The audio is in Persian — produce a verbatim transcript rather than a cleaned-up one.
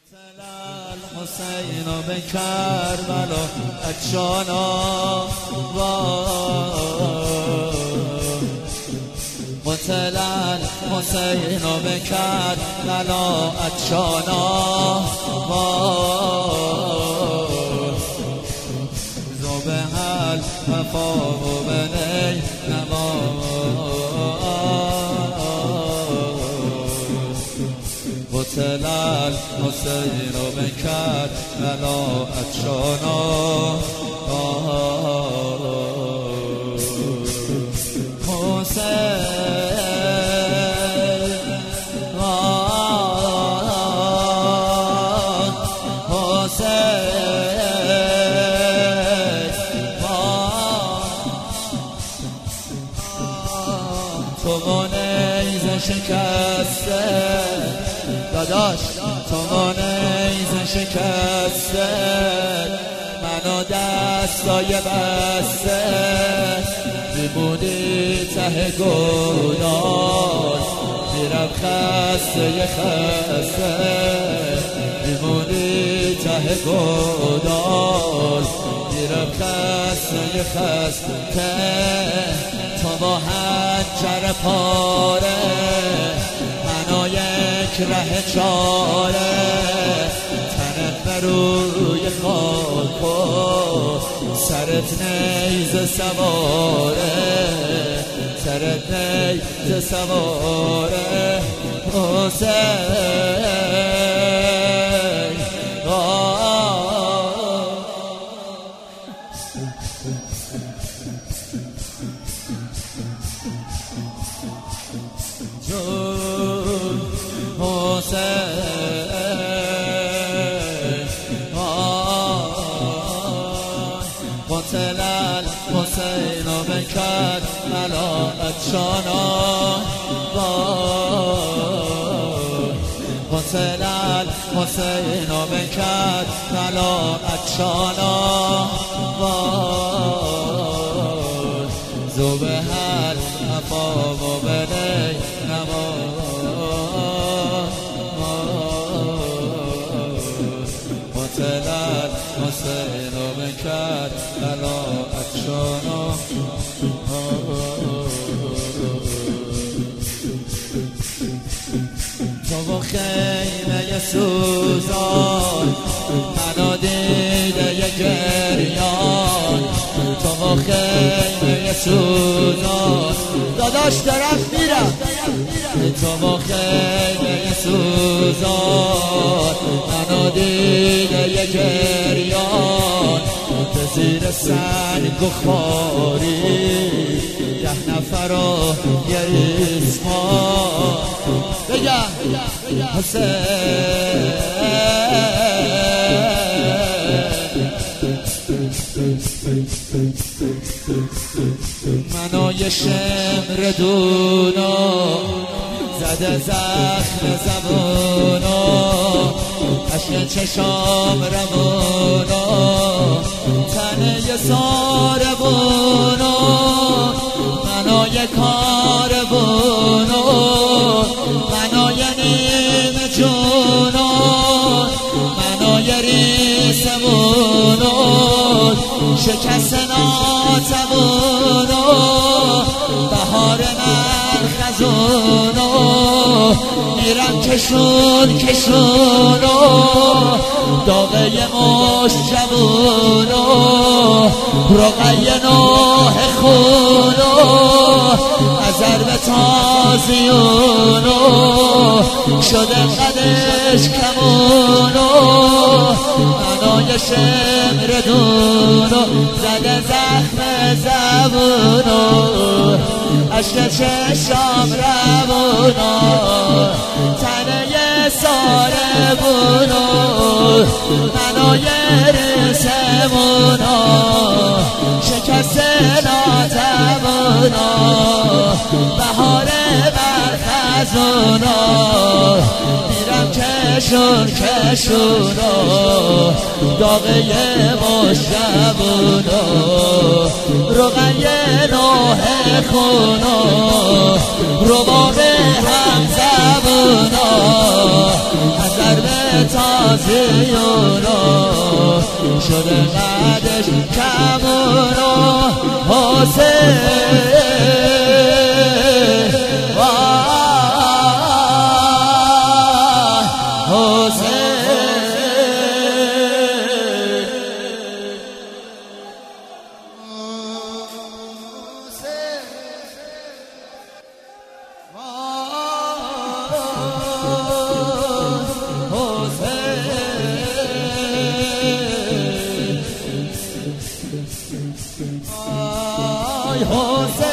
حسین و به کربلا اجانا قتل حسین و به کربلا اجانا ذبح الوفا و بنی نما قتل الحسین و به کربلا اجانا تو نیز شکسته داداش، تو نیز شکسته منو دستای بسته میمونی ته گودال میرم خسته خسته میمونی ته گودال میرم خسته خسته تو با حنجر پاره منو یک ره چاره تنت بروی خاک و سرت نیز سواره سرت نیز سواره حسین قتل الحسین و به کربلا اجانا قتل الحسین و به کربلا اجانا ذبح الوفا و بنی نما قتل الحسین و به کربلا اجانا تو و خیمه سوزان منو دیده ی گریان تو و خیمه سوزان داداش دارم میرم تو و خیمه سوزان منو دیده ی گریان به زیر سنگ و خاری ده نفر و یه ریسمان بگم حسین منو یه شمر دونو زده زخم زبونو عشق چشام روونو تنه ساربونو منو یه کاربونو منو یه نیم جونو منو یه ریسمونو شکست ناتبونو بهار من خزونو میرم کشون کشونو داغه مش جوونو رقیه نوح خونو ازر به تازیونو شده قدش کمونو منو یه شمر دونو زده زخم زبونو عشق چشام روونو تنه یه ساربونو منو یه رسمونو شکست ناتبونو خزونا بهار بر خزونا میرم کشون کشونا داغه مشربونا روغن نوه خونا رباب هم زبونا نظر به تازیونا شده قدش کمونا حسین Jose